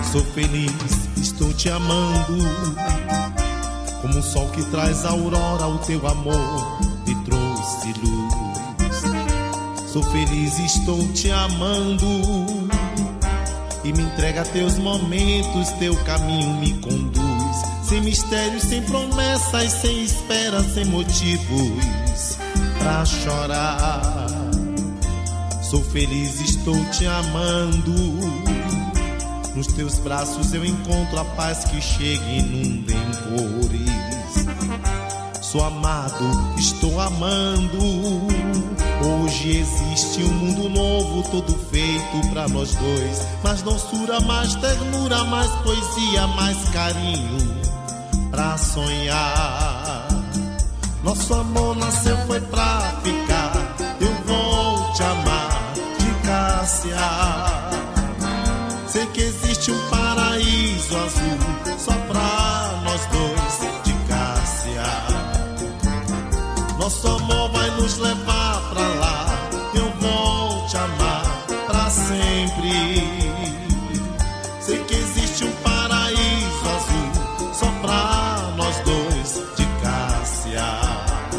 Sou feliz, estou te amando, como um sol que traz a aurora, o teu amor me trouxe luz. Sou feliz, estou te amando, e me entrega teus momentos, teu caminho me conduz. Sem mistérios, sem promessas, sem espera, sem motivos pra chorar. Sou feliz, estou te amando, nos teus braços eu encontro a paz que chega e inunda em cores. Sou amado, estou amando, hoje existe um mundo novo, todo feito pra nós dois. Mais doçura, mais ternura, mais poesia, mais carinho pra sonhar. Nosso amor nasceu, foi pra ficar, eu vou te amar de Cássia. Sei que existe um paraíso azul só pra nós dois de Cássia. Nosso amor vai nos levar pra lá, eu vou te amar pra sempre. Sei que existe um paraíso azul só pra nós dois de Cássia.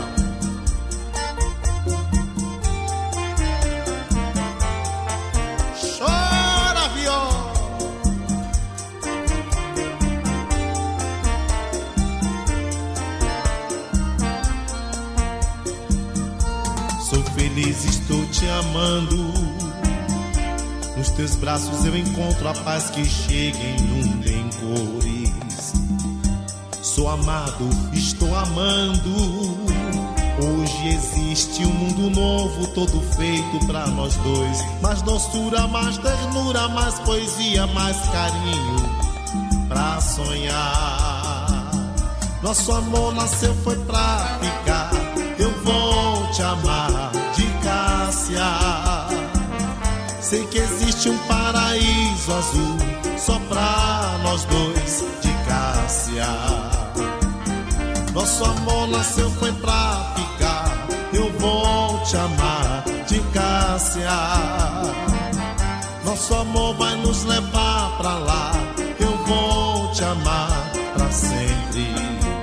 Estou te amando, nos teus braços eu encontro a paz que chega e inunda em cores. Sou amado, estou amando, hoje existe um mundo novo, todo feito pra nós dois. Mais doçura, mais ternura, mais poesia, mais carinho pra sonhar. Nosso amor nasceu, foi pra ficar, eu vou te amar de Cássia. Sei que existe um paraíso azul só pra nós dois de Cássia. Nosso amor nasceu, foi pra ficar, eu vou te amar de Cássia. Nosso amor vai nos levar pra lá, eu vou te amar pra sempre.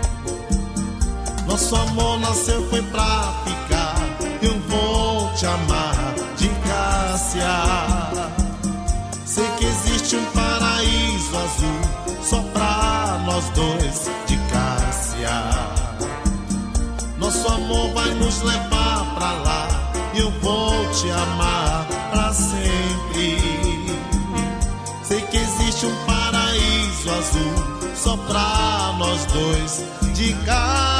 Nosso amor nasceu, foi pra ficar, eu vou te amar de Cássia. Sei que existe um paraíso azul só pra nós dois de Cássia. Nosso amor vai nos levar pra lá, eu vou te amar pra sempre. Sei que existe um paraíso azul só pra nós dois de Cássia.